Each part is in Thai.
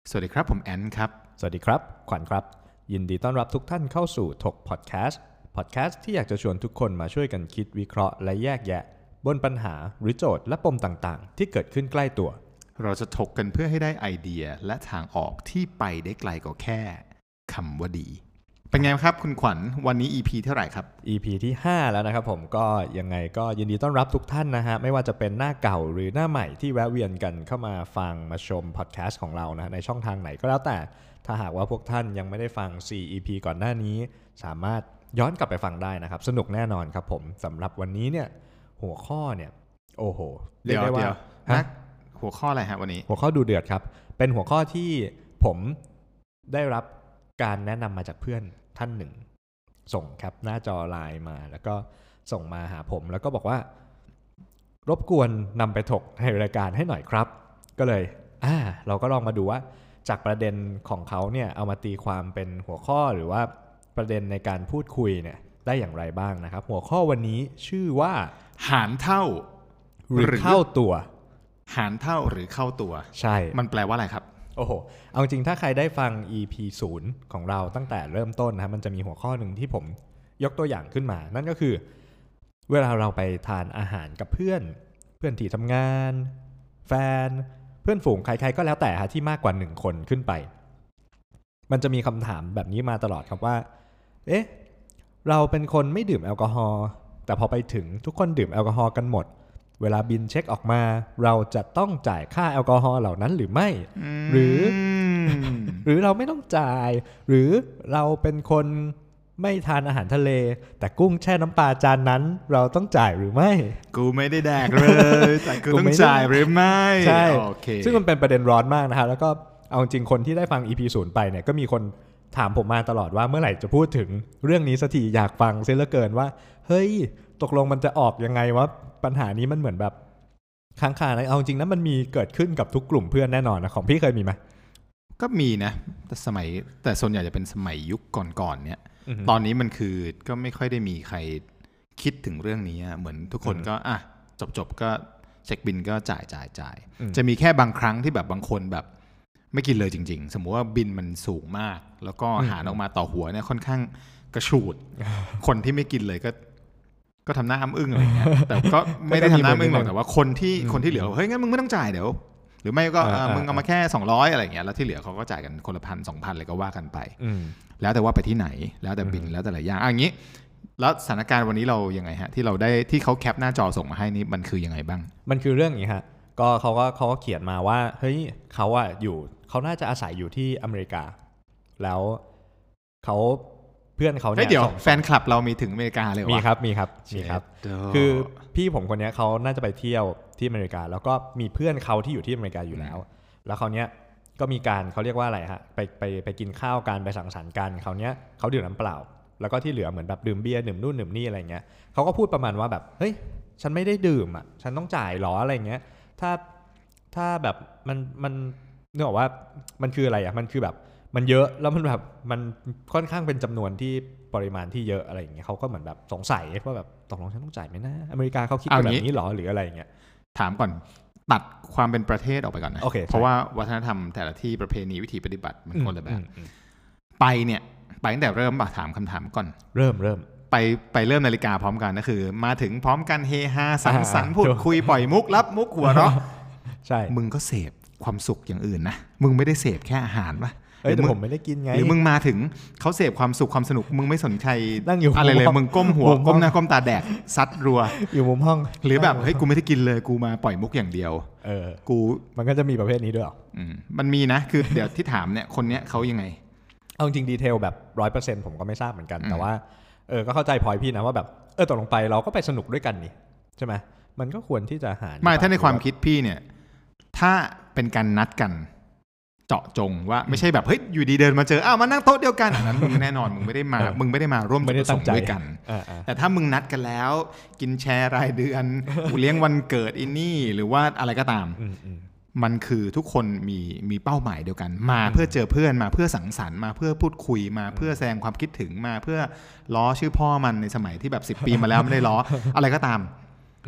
สวัสดีครับผมแอนครับสวัสดีครับขวัญครับยินดีต้อนรับทุกท่านเข้าสู่ถกพอดแคสต์ที่อยากจะชวนทุกคนมาช่วยกันคิดวิเคราะห์และแยกแยะบนปัญหาหรือโจทย์และปมต่างๆที่เกิดขึ้นใกล้ตัวเราจะถกกันเพื่อให้ได้ไอเดียและทางออกที่ไปได้ไกลกว่าแค่คำว่าดีเป็นไงครับคุณขวัญวันนี้ EP เท่าไหร่ครับ EP ที่5แล้วนะครับผมก็ยังไงก็ยินดีต้อนรับทุกท่านนะฮะไม่ว่าจะเป็นหน้าเก่าหรือหน้าใหม่ที่แวะเวียนกันเข้ามาฟังมาชมพอดแคสต์ของเรานะในช่องทางไหนก็แล้วแต่ถ้าหากว่าพวกท่านยังไม่ได้ฟัง4 EP ก่อนหน้านี้สามารถย้อนกลับไปฟังได้นะครับสนุกแน่นอนครับผมสำหรับวันนี้เนี่ยหัวข้อเนี่ยโอ้โหเรียกได้ว่าหัวข้ออะไรฮะวันนี้หัวข้อดูเดือดครับเป็นหัวข้อที่ผมได้รับการแนะนำมาจากเพื่อนท่านหนึ่งส่งแคปหน้าจอไลน์มาแล้วก็ส่งมาหาผมแล้วก็บอกว่ารบกวนนำไปถกในรายการให้หน่อยครับก็เลยเราก็ลองมาดูว่าจากประเด็นของเขาเนี่ยเอามาตีความเป็นหัวข้อหรือว่าประเด็นในการพูดคุยเนี่ยได้อย่างไรบ้างนะครับหัวข้อวันนี้ชื่อว่าหารเท่าหรือเข้าตัวหารเท่าหรือเข้าตัวใช่มันแปลว่าอะไรครับโอ้โหเอาจริงถ้าใครได้ฟัง EP 0ของเราตั้งแต่เริ่มต้นนะมันจะมีหัวข้อหนึ่งที่ผมยกตัวอย่างขึ้นมานั่นก็คือเวลาเราไปทานอาหารกับเพื่อนที่ทำงานแฟนเพื่อนฝูงใครๆก็แล้วแต่ที่มากกว่า1คนขึ้นไปมันจะมีคำถามแบบนี้มาตลอดครับว่าเราเป็นคนไม่ดื่มแอลกอฮอล์แต่พอไปถึงทุกคนดื่มแอลกอฮอล์กันหมดเวลาบิลเช็คออกมาเราจะต้องจ่ายค่าแอลกอฮอล์เหล่านั้นหรือไม่หรือเราไม่ต้องจ่ายหรือเราเป็นคนไม่ทานอาหารทะเลแต่กุ้งแช่น้ำปลาจานนั้นเราต้องจ่ายหรือไม่กูไม่ได้แดกเลยแต่กูต้องจ่ายหรือไม่ใช่โอเคซึ่งมันเป็นประเด็นร้อนมากนะครับแล้วก็เอาจริงคนที่ได้ฟัง EP 0ไปเนี่ยก็มีคนถามผมมาตลอดว่าเมื่อไหร่จะพูดถึงเรื่องนี้สักทีอยากฟังเสียเหลือเกินว่าเฮ้ยตกลงมันจะออกยังไงวะปัญหานี้มันเหมือนแบบค้างคานะเอาจริงนะมันมีเกิดขึ้นกับทุกกลุ่มเพื่อนแน่นอนนะของพี่เคยมีไหมก็มีนะแต่ส่วนใหญ่จะเป็นสมัยยุคก่อนๆเนี่ยตอนนี้มันคือก็ไม่ค่อยได้มีใครคิดถึงเรื่องนี้เหมือนทุกคนก็จบก็เช็คบิลก็จ่ายจะมีแค่บางครั้งที่แบบบางคนแบบไม่กินเลยจริงๆสมมุติว่าบิลมันสูงมากแล้วก็หารออกมาต่อหัวเนี่ยค่อนข้างกระฉูดคนที่ไม่กินเลยก็ทำหน้าอ้ำอึ้งอะไรเงี้ยแต่ก็ไม่ได้ทำหน้าอ้ำอึ้งหรอกแต่ว่าคนที่เหลือเฮ้ยงั้นมึงไม่ต้องจ่ายเดี๋ยวหรือไม่ก็มึงเอามาแค่200อะไรเงี้ยแล้วที่เหลือเขาก็จ่ายกันคนละ1,000 2,000อะไรก็ว่ากันไปแล้วแต่ว่าไปที่ไหนแล้วแต่บิลแล้วแต่หลายอย่างอย่างนี้แล้วสถานการณ์วันนี้เรายังไงฮะที่เราได้ที่เขาแคปหน้าจอส่งมาให้นี่มันคือยังไงบ้างมันคือเรื่องอย่างนี้ฮะก็เขาก็เขียนมาว่าเฮ้ยเขาน่าจะอาศัยอยู่ที่อเมริกาแล้วเพื่อนเขาเนี่ยเดี๋ยวแฟนคลับเรามีถึงอเมริกาเลยวะมีครับคือพี่ผมคนนี้เขาน่าจะไปเที่ยวที่อเมริกาแล้วก็มีเพื่อนเขาที่อยู่ที่อเมริกาอยู่แล้วเขาเนี้ยก็มีการเขาเรียกว่าอะไรฮะไปกินข้าวกันไปสังสรรค์กันเขาเนี้ยเขาดื่มน้ำเปล่าแล้วก็ที่เหลือเหมือนแบบดื่มเบียร์ดื่มนู่นดื่มนี่อะไรเงี้ยเขาก็พูดประมาณว่าแบบเฮ้ยฉันไม่ได้ดื่มอ่ะฉันต้องจ่ายหรออะไรเงี้ยถ้าแบบมันนึกออกว่ามันคืออะไรอ่ะมันคือแบบมันเยอะแล้วมันแบบมันค่อนข้างเป็นจำนวนที่ปริมาณที่เยอะอะไรอย่างเงี้ยเขาก็เหมือนแบบสงสัยว่าแบบตกลงฉันต้องจ่ายไหมนะอเมริกาเขาคิดแบบนี้หรอหรืออะไรอย่างเงี้ยถามก่อนตัดความเป็นประเทศออกไปก่อนนะเพราะว่าวัฒนธรรมแต่ละที่ประเพณีวิธีปฏิบัติมันคนละแบบไปตั้งแต่เริ่มถามคำถามก่อนเริ่มไปเริ่มนาฬิกาพร้อมกันก็คือมาถึงพร้อมกันเฮฮาสังสรรค์พูดคุยปล่อยมุกรับมุกหัวเราะใช่มึงก็เสพความสุขอย่างอื่นนะมึงไม่ได้เสพแค่อาหารปะแต่ผมไม่ได้กินไงหรือมึงมาถึงเขาเสพความสุขความสนุกมึงไม่สนใจอะไรเลยมึงก้มหัวก้มหน้าก้มตาแดกซัดรัวอยู่มุมห้องหรือแบบเฮ้ยกูไม่ได้กินเลยกูมาปล่อยมุกอย่างเดียวกูมันก็จะมีประเภทนี้ด้วยหรอมันมีนะคือเดี๋ยวที่ถามเนี่ยคนเนี้ยเขายังไงเอาจริงดีเทลแบบ 100% ผมก็ไม่ทราบเหมือนกันแต่ว่าก็เข้าใจพอยพี่นะว่าแบบตกลงไปเราก็ไปสนุกด้วยกันนี่ใช่ไหมมันก็ควรที่จะหาไม่ถ้าในความคิดพี่เนี่ยถ้าเป็นการนัดกันเจาะจงว่าไม่ใช่แบบเฮ้ยอยู่ดีเดินมาเจอมานั่งโต๊ะเดียวกันอันนั้นมึงแน่นอนมึงไม่ได้มาร่วมจุดประสงค์ด้วยกันแต่ถ้ามึงนัดกันแล้วกินแชร์รายเดือนเลี้ยงวันเกิดอินนี่หรือว่าอะไรก็ตามมันคือทุกคนมีเป้าหมายเดียวกันมาเพื่อเจอเพื่อนมาเพื่อสังสรรค์มาเพื่อพูดคุยมาเพื่อแสดงความคิดถึงมาเพื่อล้อชื่อพ่อมันในสมัยที่แบบ10 ปีมาแล้วไม่ได้ล้ออะไรก็ตาม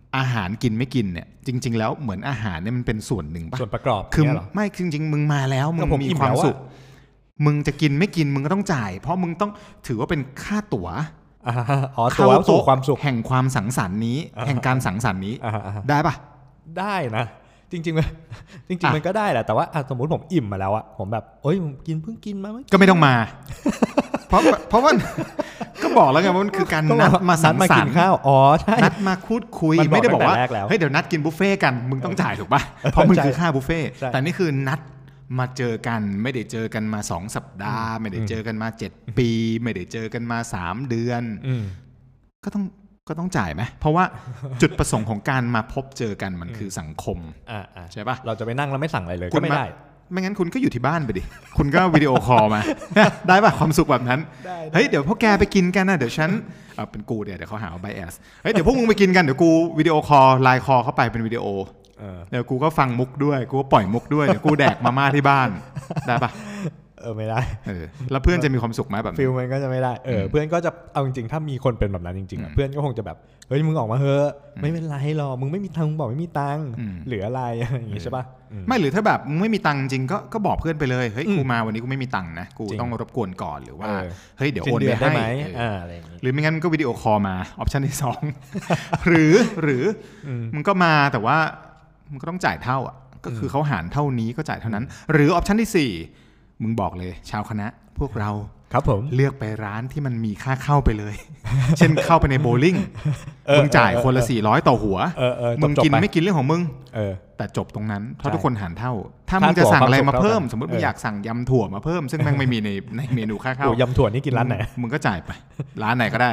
อาหารกินไม่กินเนี่ยจริงๆแล้วเหมือนอาหารเนี่ยมันเป็นส่วนหนึ่งป่ะส่วนประกอบคือไม่จริงๆมึงมาแล้วมึงมีความสุขมึงจะกินไม่กินมึงก็ต้องจ่ายเพราะมึงต้องถือว่าเป็นค่าตั๋วตั๋วสู่ความสุขแห่งความสังสรรค์นี้แห่งการสังสรรค์นี้ได้ป่ะได้นะจริงๆมันก็ได้แหละแต่ว่าสมมุติผมอิ่มมาแล้วอะผมแบบโอ๊ยผมเพิ่งกินมาก็ไม่ต้องมาเพราะว่าก็บอกแล้วไงว่ามันคือการนัดมาสังสรรค์ข้าวใช่นัดมาพูดคุยไม่ได้บอกว่าเฮ้ยเดี๋ยวนัดกินบุฟเฟ่กันมึงต้องจ่ายถูกป่ะเพราะมึงคือค่าบุฟเฟ่แต่นี่คือนัดมาเจอกันไม่ได้เจอกันมา2 สัปดาห์ไม่ได้เจอกันมา7 ปีไม่ได้เจอกันมา3 เดือนก็ต้องจ่ายไหมเพราะว่าจุดประสงค์ของการมาพบเจอกันมันคือสังคมใช่ป่ะเราจะไปนั่งแล้วไม่สั่งอะไรเลยก็ไม่ได้ไม่งั้นคุณก็อยู่ที่บ้านไปดิคุณก็วิดีโอคอลมาได้ป่ะความสุขแบบนั้นเฮ้ยเดี๋ยวพวกแกไปกินกันนะเดี๋ยวฉันเป็นกูเดี๋ยวเขาหาว่าไบแอสเฮ้ยเดี๋ยวพวกมึงไปกินกันเดี๋ยวกูวิดีโอคอลไลน์คอลเข้าไปเป็นวิดีโอเดี๋ยวกูก็ฟังมุกด้วยกูก็ปล่อยมุกด้วยเดี๋ยวกูแดกมาม่าที่บ้านได้ป่ะไม่ได้แล้วเพื่อนจะมีความสุขไหมแบบฟิลมันก็จะไม่ได้เพื่อนก็จะเอาจริงๆถ้ามีคนเป็นแบบนั้นจริงๆเพื่อนก็คงจะแบบเฮ้ยมึงออกมาเถอะไม่เป็นไรหรอกมึงไม่มีตังค์บอกไม่มีตังค์เหลืออะไรอย่างงี้ใช่ป่ะไม่หรือถ้าแบบมึงไม่มีตังค์จริงก็บอกเพื่อนไปเลยเฮ้ยกูมาวันนี้กูไม่มีตังค์นะกูต้องรบกวนก่อนหรือว่าเฮ้ยเดี๋ยวโอนไปให้หรือไม่งั้นก็วิดีโอคอลมาออปชั่นที่2หรือมึงก็มาแต่ว่ามึงก็ต้องจ่ายเท่าก็คือเขาหารเท่านี้ก็จ่ายเท่านั้นหรือออปชั่นที่4มึงบอกเลยชาวคณะพวกเราครับผมเลือกไปร้านที่มันมีค่าเข้าไปเลย เช่นเข้าไปในโบว์ลิ่งมึงจ่ายคนละ400ต่อหัวมึงกินไม่กินเรื่องของมึงแต่จบตรงนั้นเพราะทุกคนหารเท่าถ้ามึงจะสั่งอะไรมาเพิ่มสมมติมึงอยากสั่งยำถั่วมาเพิ่มซึ่งแม่งไม่มีในเมนูค่าเข้ายำถั่วนี่กินร้านไหนมึงก็จ่ายไปร้านไหนก็ได้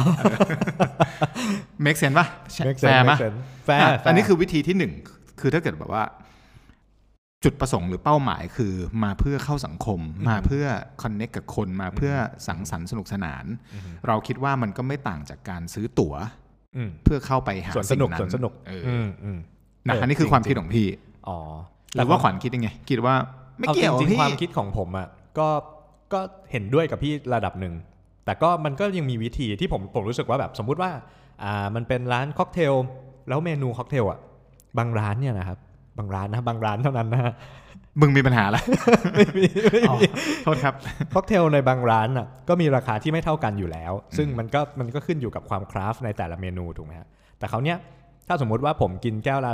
เมคเซนป่ะแฟร์ป่ะแฟร์อันนี้คือวิธีที่1คือถ้าเกิดแบบว่าจุดประสงค์หรือเป้าหมายคือมาเพื่อเข้าสังคมมาเพื่อคอนเนคกับคนมาเพื่อสังสรรค์สนุกสนานเราคิดว่ามันก็ไม่ต่างจากการซื้อตั๋วเพื่อเข้าไปหาสิ่งนั้นสนุกนะอันนี้คือความคิดของพี่หรือว่าขวัญคิดยังไงคิดว่าไม่เกี่ยวจริงๆความคิดของผมก็เห็นด้วยกับพี่ระดับหนึ่งแต่ก็มันก็ยังมีวิธีที่ผมรู้สึกว่าแบบสมมุติว่ามันเป็นร้านค็อกเทลแล้วเมนูค็อกเทลบางร้านเนี่ยนะครับบางร้านเท่านั้นนะฮะมึงมีปัญหาอะไรไม่มีโทษครับค็อกเทลในบางร้านก็มีราคาที่ไม่เท่ากันอยู่แล้วซึ่งมันก็ขึ้นอยู่กับความคราฟในแต่ละเมนูถูกไหมฮะแต่เขาเนี้ยถ้าสมมุติว่าผมกินแก้วละ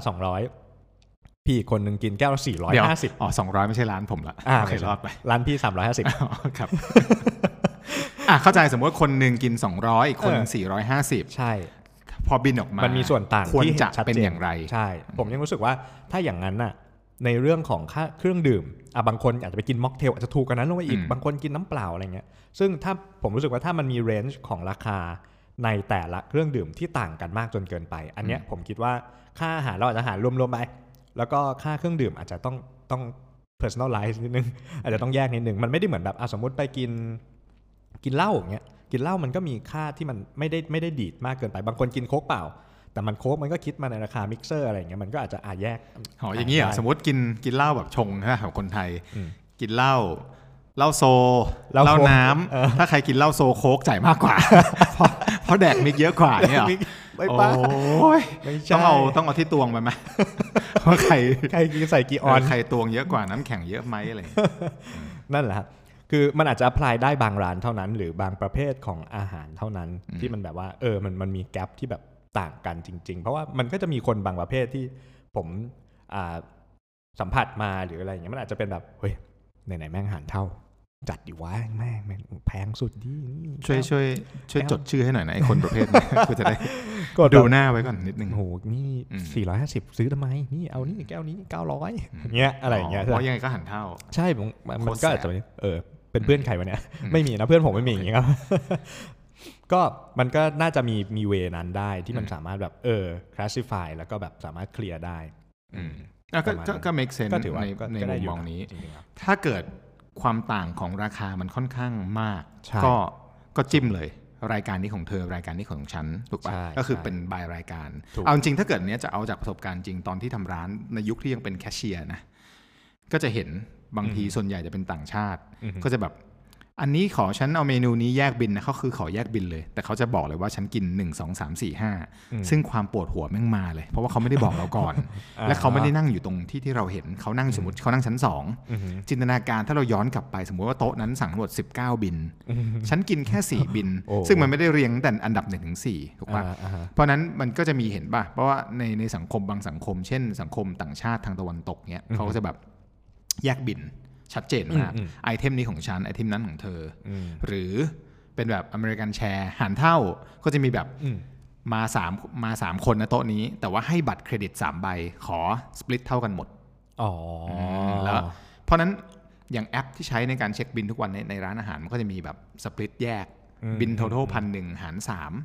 200พี่คนนึงกินแก้วละ450 200ไม่ใช่ร้านผมละโอเครอดไปร้านพี่350 ครับเข้าใจสมมติว่าคนนึงกิน200อีกคนนึง450 ใช่พอบินออกมามันมีส่วนต่างควรจะเป็นอย่างไรใช่ผมยังรู้สึกว่าถ้าอย่างนั้นน่ะในเรื่องของค่าเครื่องดื่มบางคนอาจจะไปกินม็อกเทลอาจจะถูกกว่านั้นลงไปอีกบางคนกินน้ำเปล่าอะไรเงี้ยซึ่งถ้าผมรู้สึกว่าถ้ามันมีเรนจ์ของราคาในแต่ละเครื่องดื่มที่ต่างกันมากจนเกินไปอันเนี้ยผมคิดว่าค่าอาหารเราอาจจะหารรวมๆไปแล้วก็ค่าเครื่องดื่มอาจจะต้อง personalize นิดนึงอาจจะต้องแยกนิดนึงมันไม่ได้เหมือนแบบสมมติไปกินเหล้าอย่างเงี้ยกินเหล้ามันก็มีค่าที่มันไม่ได้ดีดมากเกินไปบางคนกินโค้กเปล่าแต่มันโค้กมันก็คิดมาในราคามิกเซอร์อะไรอย่างเงี้ยมันก็อาจจะแยกอย่างนี้อ่ะสมมติกินเหล้าแบบชงใช่ไหมของคนไทยกินเหล้าโซเหล้าน้ำถ้าใครกินเหล้าโซโค้กจ่ายมากกว่าเพราะแดกมิกเยอะกว่าเนี่ยไม่ป้าต้องเอาที่ตวงไปไหมว่าใครกินใส่กี่ออนใครตวงเยอะกว่าน้ำแข็งเยอะไหมอะไรนั่นแหละคือมันอาจจะอพพลายได้บางร้านเท่านั้นหรือบางประเภทของอาหารเท่านั้นที่มันแบบว่ามันมีแกปที่แบบต่างกันจริงๆเพราะว่ามันก็จะมีคนบางประเภทที่ผมสัมผัสมาหรืออะไรอย่างเงี้ยมันอาจจะเป็นแบบเฮ้ยไหนๆแม่งอาหารเท่าจัดดิวะแม่งแพงสุดดิช่วยจดชื่อให้หน่อยนะไอ้คนประเภทนี้ก็จะได้ดูหน้าไว้ก่อนนิดนึงโหนี่450ซื้อทำไมนี่เอานี่แก้วนี้900เงี้ยอะไรอย่างเงี้ยเพราะยังไงก็หันเท่าใช่มันก็อาจจะเป็นเพื่อนใครวะเนี่ยไม่มีนะเพื่อนผมไม่มีอย่างเงี้ยครับก็มันก็น่าจะมีเวนั้นได้ที่มันสามารถแบบclassify แล้วก็แบบสามารถเคลียร์ได้ก็ make sense ในมุมมองนี้ถ้าเกิดความต่างของราคามันค่อนข้างมากก็จิ้มเลยรายการนี้ของเธอรายการนี้ของฉันถูกป่ะก็คือเป็นบายรายการเอาจริงถ้าเกิดเนี้ยจะเอาจากประสบการณ์จริงตอนที่ทำร้านในยุคที่ยังเป็นแคชเชียร์นะก็จะเห็นบางทีส่วนใหญ่จะเป็นต่างชาติก็จะแบบอันนี้ขอฉันเอาเมนูนี้แยกบินนะเขาคือขอแยกบินเลยแต่เขาจะบอกเลยว่าฉันกิน1 2 3 4 5ซึ่งความปวดหัวแม่งมาเลยเพราะว่าเขาไม่ได้บอกเราก่อน และเขาไม่ได้นั่งอยู่ตรงที่เราเห็นเขานั่งสมมติเขานั่งชั้น2จินตนาการถ้าเราย้อนกลับไปสมมติว่าโต๊ะนั้นสั่งทั้งหมด19บินฉันกินแค่4บินซึ่งมันไม่ได้เรียงแต่อันดับ1 ถึง 4ถูกป่ะเพราะนั้นมันก็จะมีเห็นป่ะเพราะว่าในสังคมบางสังคมเช่นสังคมต่างชาติทางตะวันตกเนี้ยเขาก็จะแบบแยกบินชัดเจนมากไอเทมนี้ของฉันไอเทมนั้นของเธอหรือเป็นแบบอเมริกันแชร์หารเท่าก็จะมีแบบมา3คนนะโต๊ะนี้แต่ว่าให้บัตรเครดิต3ใบขอสปลิตเท่ากันหมดแล้วเพราะนั้นอย่างแอปที่ใช้ในการเช็คบินทุกวันในร้านอาหารมันก็จะมีแบบสปลิตแยกบิน total 1,100 หาร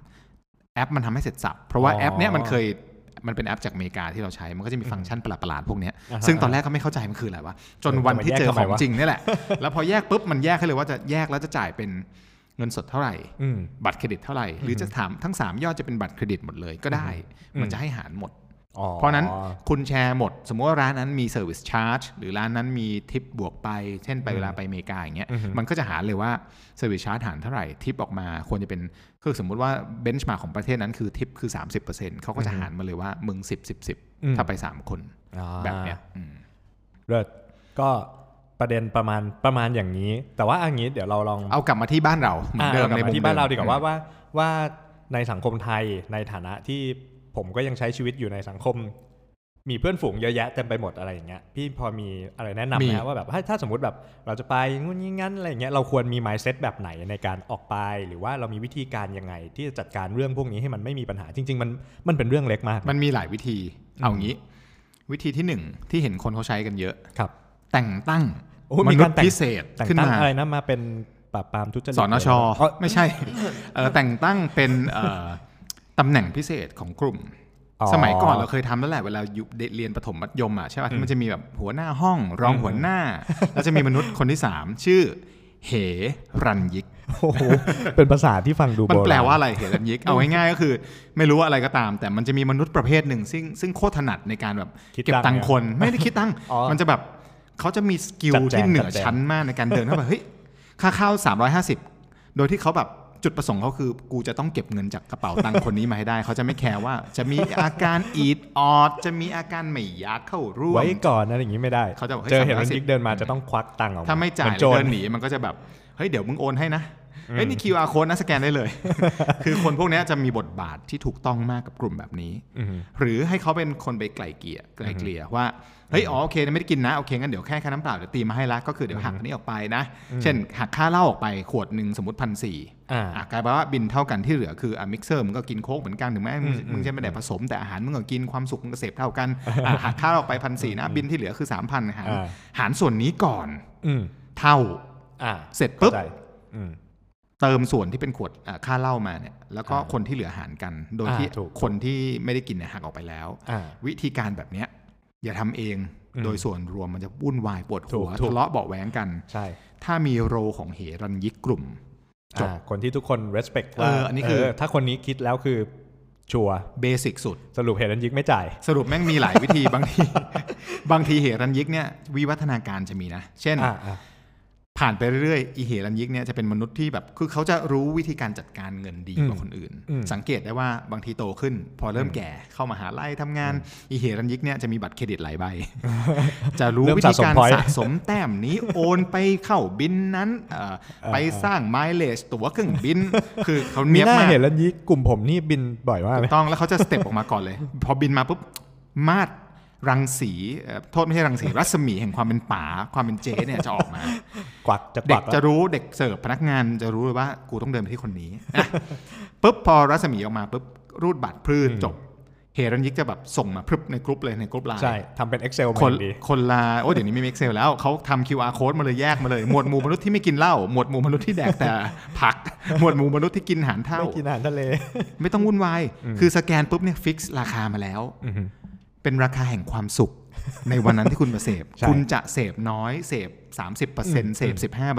3แอปมันทำให้เสร็จสับเพราะว่าแอปเนี้ยมันเป็นแอปจากอเมริกาที่เราใช้มันก็จะมีฟังก์ชันประหลาดๆพวกนี้ซึ่งตอนแรกก็ไม่เข้าใจมันคืออะไรวะจนวันที่เจอของจริงนี่แหละแล้วพอแยกปุ๊บมันแยกให้เลยว่าจะแยกแล้วจะจ่ายเป็นเงินสดเท่าไหร่บัตรเครดิตเท่าไหร่หรือจะถามทั้ง3ยอดจะเป็นบัตรเครดิตหมดเลยก็ได้มันจะให้หารหมดเพราะนั้นคุณแชร์หมดสมมติว่าร้านนั้นมีเซอร์วิสชาร์จหรือร้านนั้นมีทิปบวกไปเช่นไปเวลาไปอเมริกาอย่างเงี้ยมันก็จะหารเลยว่าเซอร์วิสชาร์จหารเท่าไหร่ทิปออกมาควรจะเป็นคือสมมุติว่าเบนช์มาร์กของประเทศนั้นคือทิปคือ 30% เขาก็จะหารมาเลยว่ามึง10ถ้าไป3คนแบบเนี้ยเลิศก็ประเด็นประมาณอย่างนี้แต่ว่าอันนี้เดี๋ยวเราลองเอากลับมาที่บ้านเราเหมือนเดิมในมุมที่บ้านเราดีกว่าว่าในสังคมไทยในฐานะที่ผมก็ยังใช้ชีวิตอยู่ในสังคมมีเพื่อนฝูงเยอะแยะเต็มไปหมดอะไรอย่างเงี้ยพี่พอมีอะไรแนะนำไหมว่าแบบถ้าสมมติแบบเราจะไปงุ่นงี้งั้นอะไรอย่างเงี้ยเราควรมี mindset แบบไหนในการออกไปหรือว่าเรามีวิธีการยังไงที่จะจัดการเรื่องพวกนี้ให้มันไม่มีปัญหาจริงๆมันเป็นเรื่องเล็กมากมันมีหลายวิธีเอางี้วิธีที่1ที่เห็นคนเขาใช้กันเยอะครับแต่งตั้งมนุษย์พิเศษขึ้นมาอะไรนะมาเป็นปราบปรามทุจริตสนช.ไม่ใช่แต่งตั้งเป็นตำแหน่งพิเศษของกลุ่มสมัยก่อนเราเคยทำแล้วแหละเวลาอยู่เรียนประถมมัธยมใช่ป่ะมันจะมีแบบหัวหน้าห้องรองหัวหน้าแล้วจะมีมนุษย์คนที่3ชื่อเหรัญยิกเป็นภาษาที่ฟังดูมันแปลว่าอะไรเหรัญยิกเอาง่ายๆก็คือไม่รู้ว่าอะไรก็ตามแต่มันจะมีมนุษย์ประเภทหนึ่งซึ่งโคตรถนัดในการแบบเก็บตังค์คนไม่ได้คิดตังค์มันจะแบบเขาจะมีสกิลที่เหนือชั้นมากในการเดินเข้าไปเฮ้ยค่าข้าว350โดยที่เขาแบบจุดประสงค์เขาคือกูจะต้องเก็บเงินจากกระเป๋าตังค์คนนี้มาให้ได้เขาจะไม่แคร์ว่าจะมีอาการอีดออดจะมีอาการไม่อยากเข้าร่วมไว้ก่อนอะไรอย่างนี้ไม่ได้เขาจะเจอเห็นมันยิกเดินมาจะต้องควักตังค์ออกมาถ้าไม่จ่ายเดินหนีมันก็จะแบบเฮ้ยเดี๋ยวมึงโอนให้นะเฮ้ยนี่ QR code นะสแกนได้เลย คือคนพวกนี้จะมีบทบาทที่ถูกต้องมากกับกลุ่มแบบนี้หรือให้เขาเป็นคนไปไกล่เกลี่ยว่าเฮ้ยโอเคไม่ได้กินนะโอเคงั้นเดี๋ยวแค่น้ำเปล่าเดี๋ยวตีมาให้ละก็คือเดี๋ยวหักอันนี้ออกไปนะเช่นหักค่าเหล้าออกไปขวดนึงสมมติ1,400กลายเป็นว่าบินเท่ากันที่เหลือคือมิกเซอร์มึงก็กินโค้กเหมือนกันถึงแม้มึงจะไม่ได้ผสมแต่อาหารมึงก็กินความสุขมึงก็เสพเท่ากันหักค่าออกไป1,400นะบินที่เหลือคือ3,000หารส่วนนี้ก่อนเท่าเสร็จปุ๊บเติมส่วนที่เป็นขวดค่าเหล้ามาเนี่ยแล้วก็คนที่เหลือหารกันโดยที่คนที่ไม่ได้กินเนี่ยหักออกไปแล้ววิธีการแบบเนี้ยอย่าทำเองโดยส่วนรวมมันจะวุ่นวายปวดหัวทะเลาะเบาะแว้งกันถ้ามีโรของเหรัญยิกกลุ่มจบคนที่ทุกคน respect ว่าอันนี้คือถ้าคนนี้คิดแล้วคือชัวร์เบสิกสุดสรุปเหรัญยิกไม่จ่ายสรุปแม่งมีหลายวิธี บางทีเหรัญยิกเนี่ยวิวัฒนาการจะมีนะเช่นผ่านไปเรื่อยๆอีเหรัญยิกเนี่ยจะเป็นมนุษย์ที่แบบคือเขาจะรู้วิธีการจัดการเงินดีกว่าคนอื่นสังเกตได้ว่าบางทีโตขึ้นพอเริ่มแก่เข้ามหาลัยทำงานอีเหรัญยิกเนี่ยจะมีบัตรเครดิตหลายใบ จะรู้วิธีการสะสมแต้มนี้โอนไปเข้าบินนั้นไปสร้างไมล์เลจตั๋วเครื่องบินคือเขาเนียบมากเหรัญยิกกลุ่มผมนี่บินบ่อยมากเลยต้องแล้วเขาจะสเต็ปออกมาก่อนเลยพอบินมาปุ๊บมาดรังสีโทษไม่ใช่รังสีรัศมีแห่งความเป็นป๋าความเป็นเจ๊เนี่ยจะออกมาเด็กจะรู้เด็กเสิร์ฟพนักงานจะรู้เลยว่ากูต้องเดินไปที่คนนี้ปุ๊บพอรัศมีออกมาปุ๊บรูดบัตรพื้นจบเหรัญยิกจะแบบส่งมาพรึบในกรุ๊ปเลยในกรุ๊ปไลน์ใช่ทำเป็น Excel มาดีคนละโอ้เดี๋ยวนี้มี Excel แล้วเขาทำ QR code มาเลยแยกมาเลยหมวดหมู่มนุษย์ที่ไม่กินเหล้าหมวดหมู่มนุษย์ที่แดกแต่ผักหมวดหมู่มนุษย์ที่กินอาหารเท่าไม่กินอาหารทะเลไม่ต้องวุ่นวายคือสแกนปุ๊บเนี่ยฟิกซ์ราคามาแล้วเป็นราคาแห่งความสุขในวันนั้นที่คุณมาเสพคุณจะเสพน้อยเสพ 30% เสพ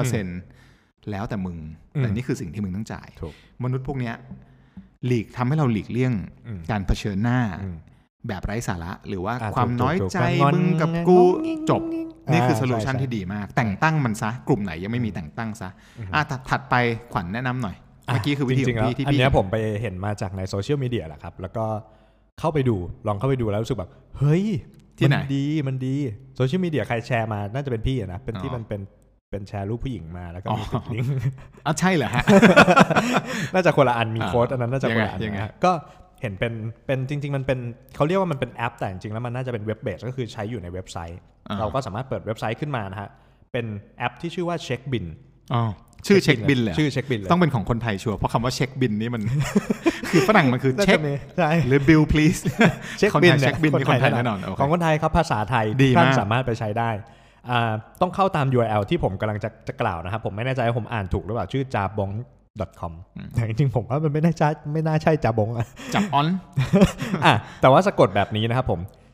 15% แล้วแต่มึงแต่นี่คือสิ่งที่มึงต้องจ่ายมนุษย์พวกนี้ทำให้เราหลีกเลี่ยงการเผชิญหน้าแบบไร้สาระหรือว่าความน้อยใจมึงกับกูจบนี่คือโซลูชันที่ดีมากแต่งตั้งมันซะกลุ่มไหนยังไม่มีแต่งตั้งซะถัดไปขวัญแนะนำหน่อยเมื่อกี้คือวิธีของพี่ที่อันนี้ผมไปเห็นมาจากในโซเชียลมีเดียแหละครับแล้วก็เข้าไปดูลองเข้าไปดูแล้วรู้สึกแบบเฮ้ยมันดีโซเชียลมีเดียใครแชร์มาน่าจะเป็นพี่นะเป็นที่มันเป็นแชร์รูปผู้หญิงมาแล้วก็มีลิงก์ใช่เหรอฮะน่าจะคนละอันมีโค้ดอันนั้นน่าจะคนละอันนะก็เห็นเป็นจริงๆมันเป็นเขาเรียกว่ามันเป็นแอปแต่จริงๆแล้วมันน่าจะเป็นเว็บเบสก็คือใช้อยู่ในเว็บไซต์เราก็สามารถเปิดเว็บไซต์ขึ้นมานะฮะเป็นแอปที่ชื่อว่าเช็คบินชื่อเช็คบินเลยชื่อเช็คบินเลยต้องเป็นของคนไทยชัวร์เพราะคำว่าเช็คบินนี่มัน คือฝรั่งมันคือเช็คหรือ bill please เช็คบินคนไทยแน่นอนของคนไทยครับภาษาไทยท่านสามารถไปใช้ได้ต้องเข้าตาม URL ที่ผมกำลังจะกล่าวนะครับผมไม่แน่ใจว่าผมอ่านถูกหรือเปล่าชื่อ jabong.com แต่จริงๆผมว่ามันไม่น่าใช่ jabong จับออนแต่ว่าสะกดแบบนี้นะครับผม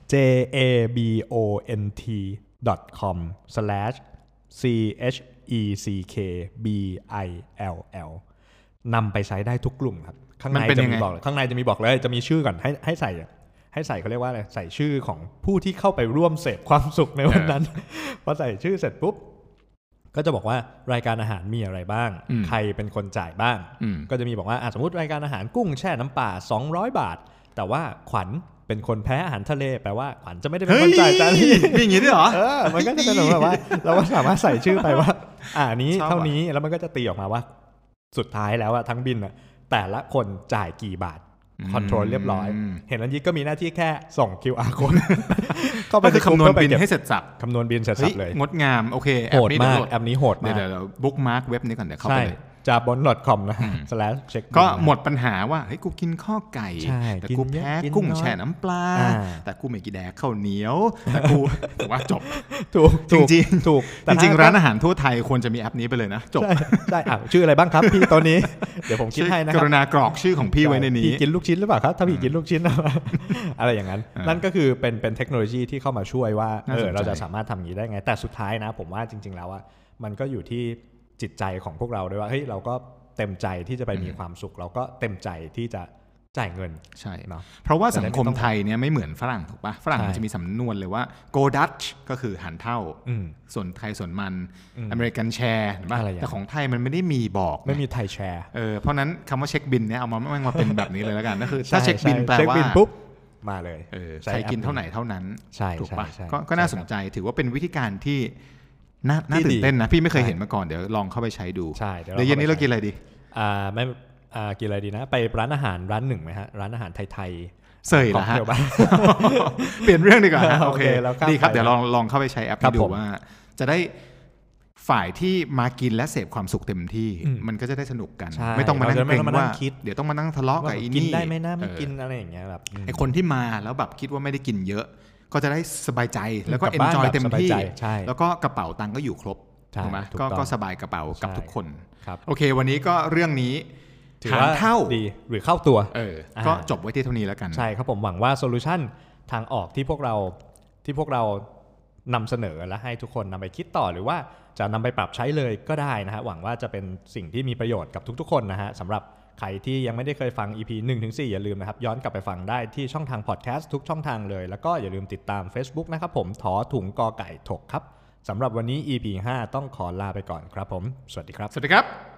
jabont.com/CHECKBILL นำไปใช้ได้ทุกกลุ่มครับข้างในจะมีบอกเลยจะมีชื่อก่อนให้ใส่เขาเรียกว่าอะไรใส่ชื่อของผู้ที่เข้าไปร่วมเสพความสุขในวันนั้นพอใส่ชื่อเสร็จปุ๊บก็จะบอกว่ารายการอาหารมีอะไรบ้างใครเป็นคนจ่ายบ้างก็จะมีบอกว่าสมมติรายการอาหารกุ้งแช่น้ำปลา200 บาทแต่ว่าขวัญเป็นคนแพ้อาหารทะเลแปลว่าขวัญจะไม่ได้เป็นคนจ่ายจานนี้มีอย่างนี้ด้วยเหรอมันก็จะเป็นแบบว่าเราก็สามารถใส่ชื่อไปว่านี้เท่านี้แล้วมันก็จะตีออกมาว่าสุดท้ายแล้วทั้งบินแต่ละคนจ่ายกี่บาทคอนโทรลเรียบร้อยเห็นอันนี้ก็มีหน้าที่แค่ส่ง QR code ก็ไปคำนวณบินให้เสร็จสับคำนวณบินเสร็จสับเลยงดงามโอเคแอปนี้โหดมากเดี๋ยวบุ๊กมาร์กเว็บนี้ก่อนเดี๋ยวเข้าไปเลย jabon.com นะ/check ก็หมดปัญหาว่าเฮ้ยกูกินข้อไก่แต่กูแพ้กุ้งแช่น้ำปลาแต่กูไม่กินแดกข้าวเหนียวแต่กูถือว่าจบจริงร้านอาหารทั่วไทยควรจะมีแอปนี้ไปเลยนะจบใช่ชื่ออะไรบ้างครับพี่ตัวนี้เดี๋ยวผมคิดให้นะครับกรุณากรอกชื่อของพี่ไว้ในนี้พี่กินลูกชิ้นหรือเปล่าครับถ้าพี่กินลูกชิ้นอะไรอย่างนั้นนั่นก็คือเป็นเทคโนโลยีที่เข้ามาช่วยว่าเราจะสามารถทำอย่างนี้ได้ไงแต่สุดท้ายนะผมว่าจริงๆแล้วมันก็อยู่ที่จิตใจของพวกเราด้วยว่าเฮ้ยเราก็เต็มใจที่จะไปมีความสุขเราก็เต็มใจที่จะจ่ายเงินใช่เนาะเพราะว่าสังคมไทยเนี่ยไม่เหมือนฝรั่งถูกปะฝรั่งมันจะมีสำนวนเลยว่า go Dutch ก็คือหันเท่าส่วนไทยส่วนมันอเมริกันแชร์แต่ของไทยมันไม่ได้มีบอกไม่มีไทยแชร์เพราะนั้นคำว่าเช็คบินเนี่ยเอามาเป็นแบบนี้เลยแล้วกันก็คือถ้าเช็คบินแปลว่าปุ๊บมาเลยใครกินเท่าไหนเท่านั้นถูกปะก็น่าสนใจถือว่าเป็นวิธีการที่น่าตื่นเต้นนะพี่ไม่เคยเห็นมาก่อนเดี๋ยวลองเข้าไปใช้ดูใช่เดี๋ยวเย็นนี้เรากินอะไรดีไม่กินอะไรดีนะไปร้านอาหารร้านหนึ่งไหมฮะร้านอาหารไทยๆเสยเหรอฮะเปลี่ยนเรื่องดีกว่าโอเคดีครับเดี๋ยวลองเข้าไปใช้แอปนี้ดูว่าจะได้ฝ่ายที่มากินและเสพความสุขเต็มที่มันก็จะได้สนุกกันไม่ต้องมานั่งเกรงว่าเดี๋ยวต้องมานั่งทะเลาะกับอีนี่กินได้ไหมนะไม่กินอะไรอย่างเงี้ยแบบไอคนที่มาแล้วแบบคิดว่าไม่ได้กินเยอะก็จะได้สบายใจแล้วก็เอนจอยเต็มที่แล้วก็กระเป๋าตังค์ก็อยู่ครบถูกไหมก็สบายกระเป๋ากับทุกคนโอเควันนี้ก็เรื่องนี้หารเท่าดีหรือเข้าตัวก็จบไว้ที่เท่านี้แล้วกันใช่ครับผมหวังว่าโซลูชันทางออกที่พวกเรานำเสนอและให้ทุกคนนำไปคิดต่อหรือว่าจะนำไปปรับใช้เลยก็ได้นะฮะหวังว่าจะเป็นสิ่งที่มีประโยชน์กับทุกๆคนนะฮะสำหรับใครที่ยังไม่ได้เคยฟัง EP 1-4 อย่าลืมนะครับย้อนกลับไปฟังได้ที่ช่องทางพอดแคสต์ทุกช่องทางเลยแล้วก็อย่าลืมติดตาม Facebook นะครับผมถอถุงกอไก่ถกครับสำหรับวันนี้ EP 5 ต้องขอลาไปก่อนครับผมสวัสดีครับ